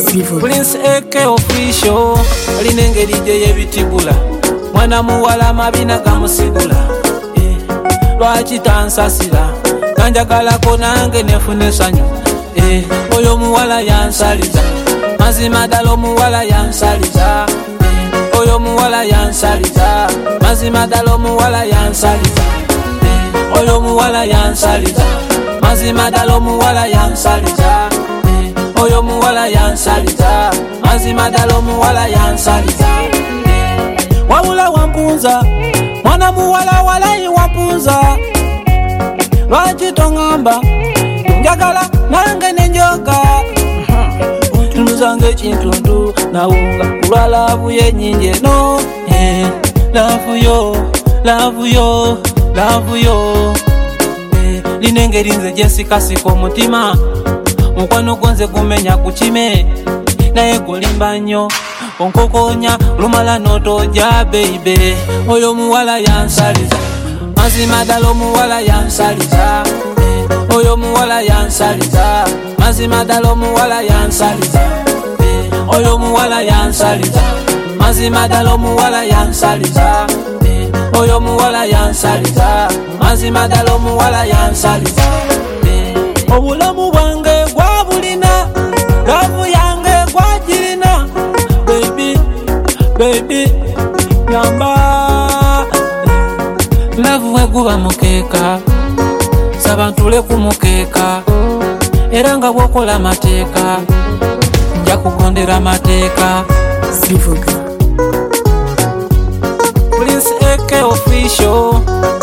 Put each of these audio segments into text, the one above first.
Prince AK official alinengeri je yebitibula mwana muwala mabina gamusigula lwaki tansasira kanjagalako nange nefune sanyu oyo muwala yansaliza mazima ddala omuwala yansaliza oyo muwala yansaliza mazima ddala omuwala yansaliza oyo muwala yansaliza mazima ddala omuwala yansaliza oyo muwala yansaliza mazima ddala omuwala yansaliza wabula wampunza mwana muwala walayi wampunza lwaki tongamba njagala nange nenjoga tunuzange ekintundu nawunga kulwa laavu yenyingi eno laavu yo linengeri nze gyensikasika omutima mukwano gonze gumenya ku kime naye gulimba nnyo onkokonya lumala notoja beibe oyo muwala yansaliza mazima ddala omuwala yansaliza oyo muwala yansaliza mazima ddala omuwala yansaliza oyo muwala yansaliza mazima ddala omuwala yansaliza oyo muwala yansaliza mazima ddala omuwala yansaliza obulamu bwange gwabulina laavu yange gwagirina baby nyamba laavu weguba mukeeka saba ntule ku mukeeka era nga bwokola amateeka nja kugondera amateeka Zivuga. Prince AK official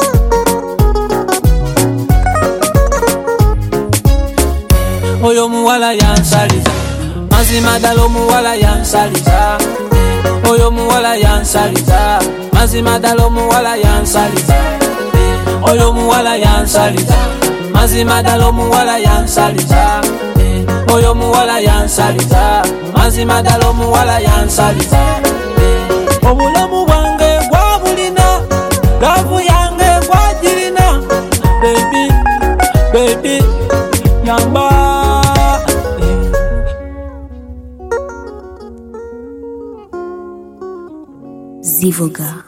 oyo muwala yansaliza mazima ddala omuwala yansaliza oyo muwala yansaliza mazima ddala omuwala yansaliza oyo muwala yansaliza mazima ddala omuwala yansaliza oyo muwala yansaliza mazima ddala omuwala yansaliza obulamu bwange gwabulina laavu yange gwagirina baby nyamba Zivuga.